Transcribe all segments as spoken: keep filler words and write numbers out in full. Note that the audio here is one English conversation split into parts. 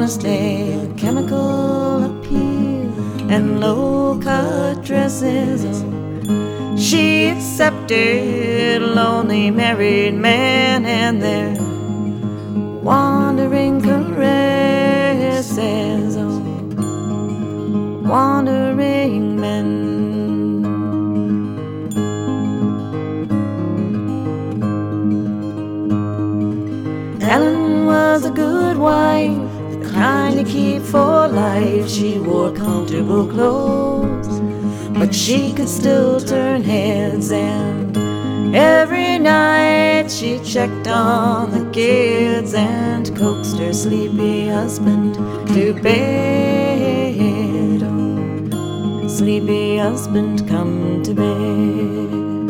honestly, chemical appeal and low-cut dresses. Oh, she accepted lonely married men and their wandering caresses. Oh, wandering men. Ellen was a good wife, the kind you keep for life. She wore comfortable clothes, but she could still turn heads, and every night she checked on the kids and coaxed her sleepy husband to bed. Oh, sleepy husband, come to bed.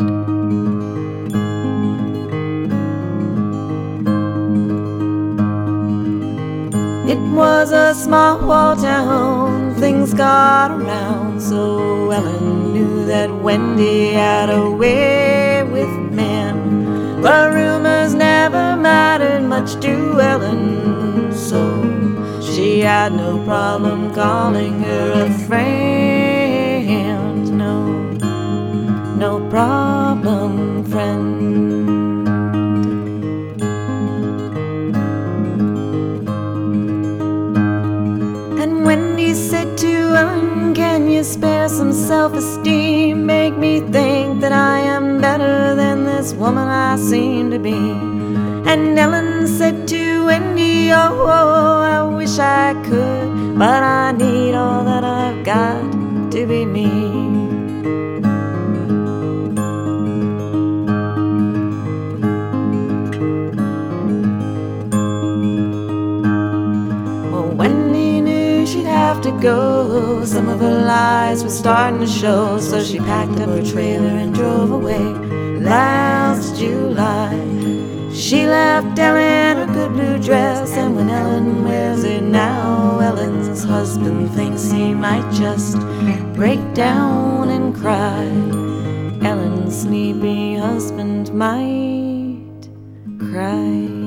It was a small town, things got around, so Ellen knew that Wendy had a way with men. But rumors never mattered much to Ellen, so she had no problem calling her a friend. No, no problem, friend. Wendy said to Ellen, can you spare some self-esteem? Make me think that I am better than this woman I seem to be. And Ellen said to Wendy, oh, oh, I wish I could, but I need all that I've got to be me. To go, some of her lies were starting to show, so she packed up her trailer and drove away. Last July, she left Ellen her good blue dress, and when Ellen wears it now, Ellen's husband thinks he might just break down and cry. Ellen's sleepy husband might cry.